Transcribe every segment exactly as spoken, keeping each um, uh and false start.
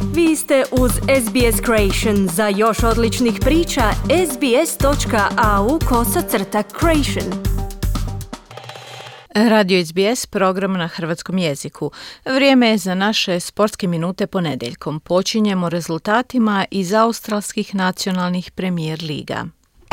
Vi ste uz S B S Creation. Za još odličnih priča, sbs.au kosacrta creation. Radio S B S, program na hrvatskom jeziku. Vrijeme je za naše sportske minute ponedjeljkom. Počinjemo rezultatima iz australskih nacionalnih premijer liga.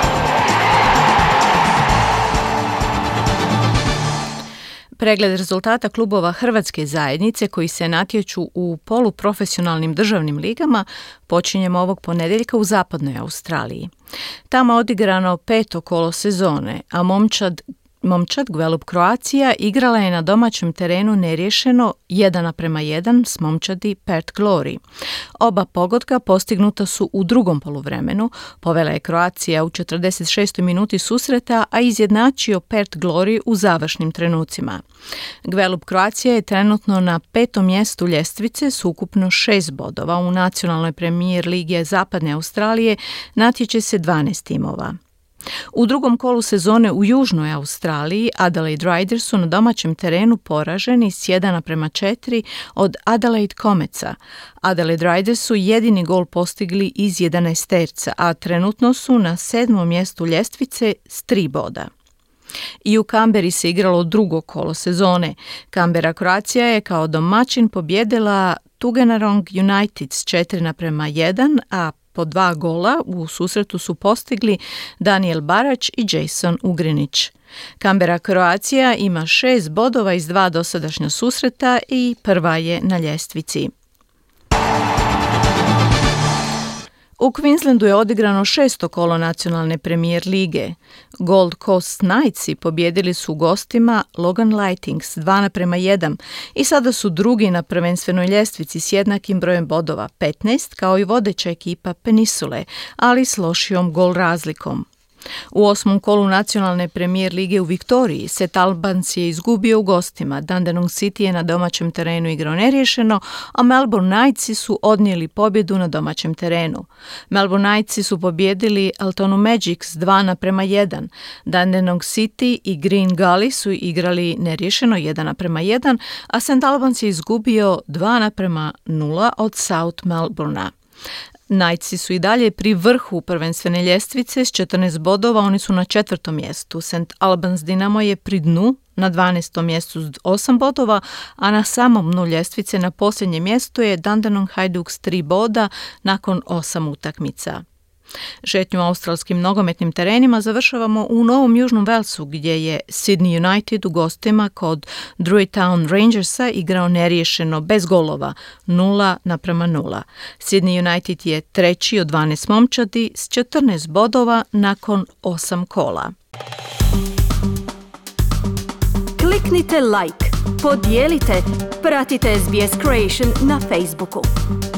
Pregled rezultata klubova Hrvatske zajednice koji se natječu u poluprofesionalnim državnim ligama počinjemo ovog ponedjeljka u zapadnoj Australiji. Tamo je odigrano peto kolo sezone, a momčad Momčad Gwelup Croatia igrala je na domaćem terenu neriješeno jedan naprema jedan s momčadi Perth Glory. Oba pogotka postignuta su u drugom poluvremenu, povela je Croatia u četrdeset šestoj minuti susreta, a izjednačio Perth Glory u završnim trenucima. Gwelup Croatia je trenutno na petom mjestu ljestvice s ukupno šest bodova. U nacionalnoj premijer ligi Zapadne Australije natječe se dvanaest timova. U drugom kolu sezone u Južnoj Australiji Adelaide Riders su na domaćem terenu poraženi s jedan naprema četiri od Adelaide Cometsa. Adelaide Riders su jedini gol postigli iz jedanaesterca, a trenutno su na sedmom mjestu ljestvice s tri boda. I u Kamberi se igralo drugo kolo sezone. Kambera Croatia je kao domaćin pobjedila Tugenarong United s četiri naprema jedan, a po dva gola u susretu su postigli Daniel Barać i Jason Ugrinić. Kambera Croatia ima šest bodova iz dva dosadašnja susreta i prva je na ljestvici. U Queenslandu je odigrano šesto kolo nacionalne premijer lige. Gold Coast Knightsi pobjedili su gostima Logan Lightings dva naprema jedan i sada su drugi na prvenstvenoj ljestvici s jednakim brojem bodova petnaest kao i vodeća ekipa Peninsule, ali s lošijom gol razlikom. U osmom kolu nacionalne premijer lige u Viktoriji St Albans je izgubio u gostima. Dandenong City je na domaćem terenu igrao neriješeno, a Melbourne Knightsi su odnijeli pobjedu na domaćem terenu. Melbourne Knightsi su pobjedili Altonu Magic s dva naprema jedan. Dandenong City i Green Gully su igrali neriješeno jedan naprema jedan, a St Albans je izgubio dva naprema nula od South Melbournea. Knightsi su i dalje pri vrhu prvenstvene ljestvice s četrnaest bodova, oni su na četvrtom mjestu. St Albans Dinamo je pri dnu na dvanaestom mjestu s osam bodova, a na samom dnu ljestvice na posljednjem mjestu je Dandenong Hajduk s tri boda nakon osam utakmica. Šetnju australskim nogometnim terenima završavamo u Novom Južnom Velsu gdje je Sydney United u gostima kod Drury Town Rangersa igrao neriješeno bez golova nula naprema nula. Sydney United je treći od dvanaest momčadi s četrnaest bodova nakon osam kola. Kliknite like, podijelite, pratite S B S Creation na Facebooku.